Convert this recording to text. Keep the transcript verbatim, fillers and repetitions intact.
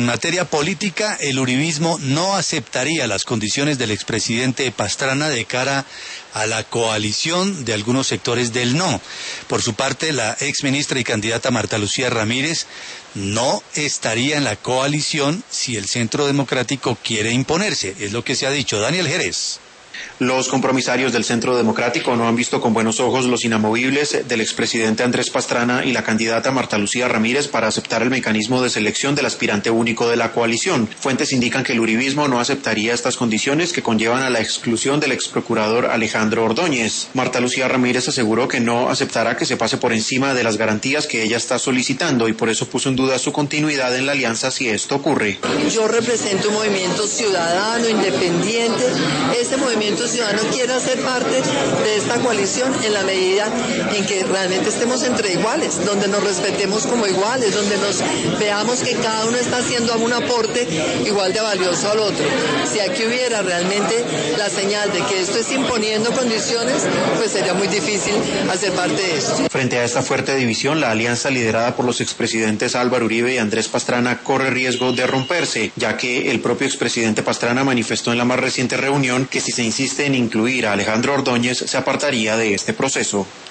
materia política, el uribismo no aceptaría las condiciones del expresidente Pastrana de cara a la coalición de algunos sectores del no. Por su parte, la exministra y candidata Marta Lucía Ramírez no estaría en la coalición si el Centro Democrático quiere imponerse, es lo que se ha dicho. Daniel Jerez. Los compromisarios del Centro Democrático no han visto con buenos ojos los inamovibles del expresidente Andrés Pastrana y la candidata Marta Lucía Ramírez para aceptar el mecanismo de selección del aspirante único de la coalición. Fuentes indican que el uribismo no aceptaría estas condiciones que conllevan a la exclusión del exprocurador Alejandro Ordóñez. Marta Lucía Ramírez aseguró que no aceptará que se pase por encima de las garantías que ella está solicitando y por eso puso en duda su continuidad en la alianza si esto ocurre. Yo represento un movimiento ciudadano, independiente. Este movimiento ciudadano quiere hacer parte de esta coalición en la medida en que realmente estemos entre iguales, donde nos respetemos como iguales, donde nos veamos que cada uno está haciendo un aporte igual de valioso al otro. Si aquí hubiera realmente la señal de que esto es imponiendo condiciones, pues sería muy difícil hacer parte de esto. Frente a esta fuerte división, la alianza liderada por los expresidentes Álvaro Uribe y Andrés Pastrana corre riesgo de romperse, ya que el propio expresidente Pastrana manifestó en la más reciente reunión que si se insiste en incluir a Alejandro Ordóñez se apartaría de este proceso.